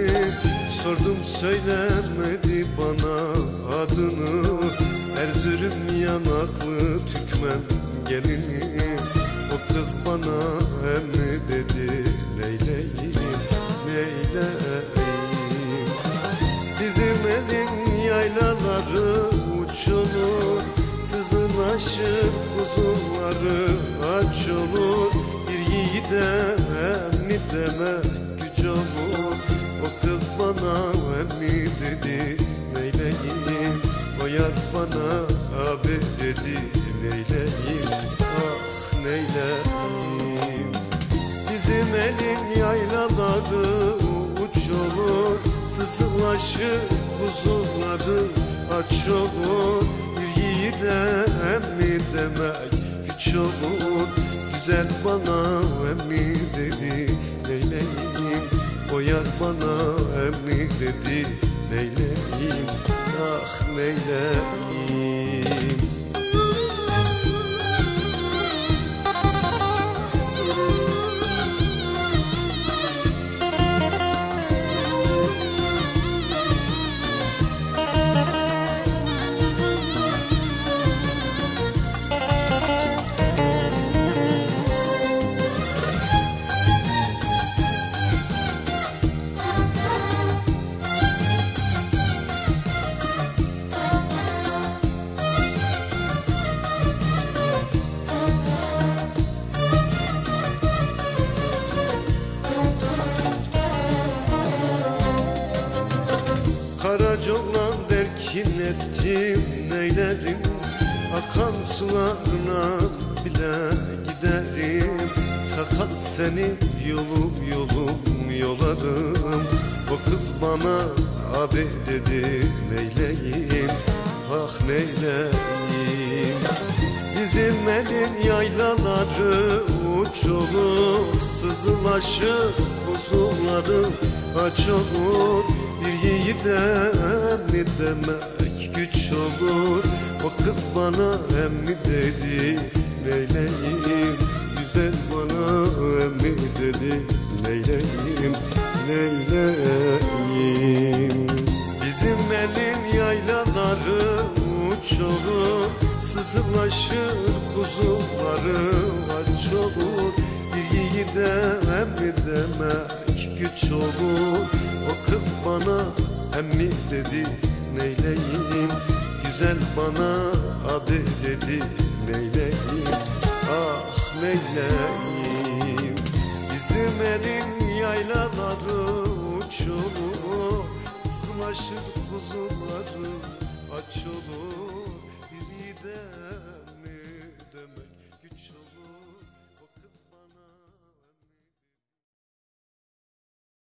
Sordum söylemedi bana adını, Erzurum yanaklı Türkmen gelini. O kız bana emmi dedi, neyleyim, neyleyim. Bizim elin yaylaları uçulur, sızılaşır kuzuları aç olur. Bir yiğide emmi deme güç olur. O kız bana emmi dedi, neyleyim. O yar bana abi dedi, neyleyim, ah neyleyim. Bizim elin yaylaları uç olur, sızılaşır kuzuları aç olur. Bir yiğide emmi demek güç olur. Güzel bana emmi dedi, neyleyim. O yar bana emmi dedi, neyleyim, ah neyleyim. Karacoğlan derkin ettim neylerim, akan sularına bile giderim. Sakal seni yolum yolum yolarım. O kız bana abi dedi, neyleyim, ah neyleyim. Bizim elin yaylaları uç olur, sızılaşır kuzuları aç olur. Bir yiğide emmi demek güç olur. O kız bana emmi dedi, neyleyim. Güzel bana emmi dedi, neyleyim, neyleyim. Bizim elin yaylaları uç olur, sızılaşır kuzuları aç olur. Bir yiğide emmi demek güç olur. O kız bana emmi dedi, neyleyim. Güzel bana abi dedi, neyleyim, ah neyleyim. Bizim elin yaylaları uçulur, sızlaşır kuzuları aç olur. Bir de